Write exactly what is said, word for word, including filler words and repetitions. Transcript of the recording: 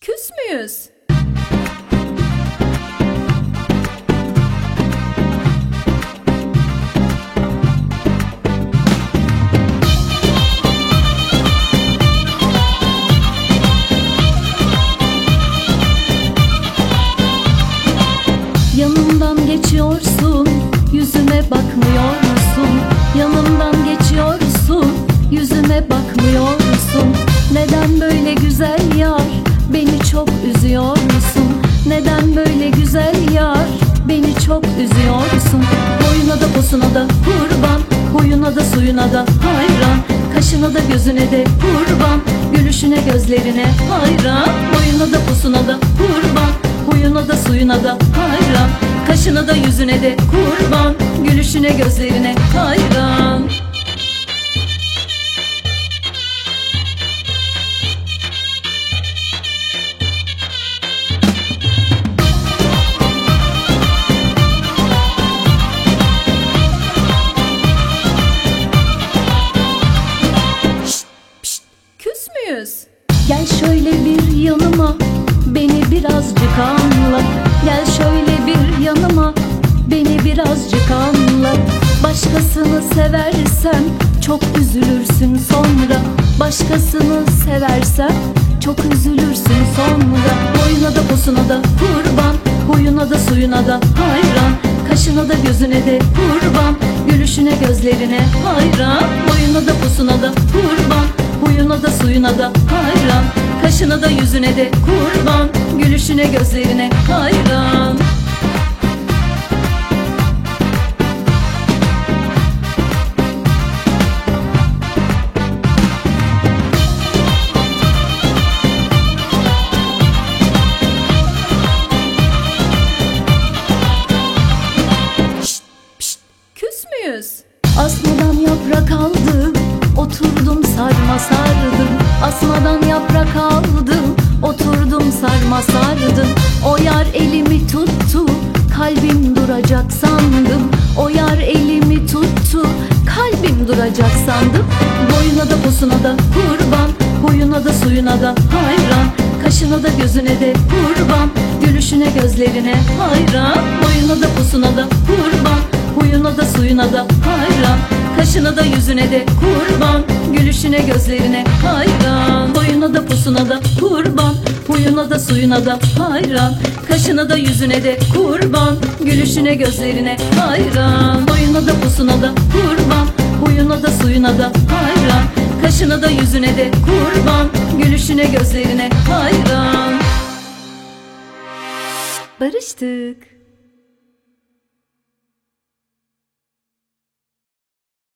Küs müyüz? Yanımdan geçiyorsun, yüzüme bakmıyorsun. Yanımdan geçiyorsun, yüzüme bakmıyorsun. Neden böyle güzel yar, beni çok üzüyorsun. Neden böyle güzel yar, beni çok üzüyorsun. Boyuna da posuna da kurban, huyuna da suyuna da hayran. Kaşına da gözüne de kurban, gülüşüne gözlerine hayran. Boyuna da posuna da kurban, huyuna da suyuna da hayran. Kaşına da yüzüne de kurban, gülüşüne gözlerine hayran. Şşt, pşt, küs müyüz? Gel şöyle bir yanıma, beni birazcık anla. Gel şöyle bir yanıma, beni birazcık anla. Başkasını seversen çok üzülürsün sonra. Başkasını seversen çok üzülürsün sonra. Boyuna da posuna da kurban, huyuna da suyuna da hayran. Kaşına da gözüne de kurban, gülüşüne gözlerine hayran. Boyuna da posuna da kurban, huyuna da suyuna da hayran. Kaşına da yüzüne de kurban, gülüşüne gözlerine hayran. Şşt, pşt, küs müyüz? Asmadan yaprak aldım, oturdum sarma sardım. Asmadan yaprak aldım, oturdum sarma sardım. O yar elimi tuttu, kalbim duracak sandım. O yar elimi tuttu, kalbim duracak sandım. Boyuna da posuna da kurban, huyuna da suyuna da hayran. Kaşına da gözüne de kurban, gülüşüne gözlerine hayran. Boyuna da posuna da kurban, huyuna da suyuna da hayran. Kaşına da yüzüne de kurban, gülüşüne gözlerine hayran. Boyuna da posuna da kurban, huyuna da suyuna da hayran. Kaşına da yüzüne de kurban, gülüşüne gözlerine hayran. Boyuna da posuna da kurban, huyuna da suyuna da hayran. Kaşına da yüzüne de kurban, gülüşüne gözlerine hayran. Barıştık.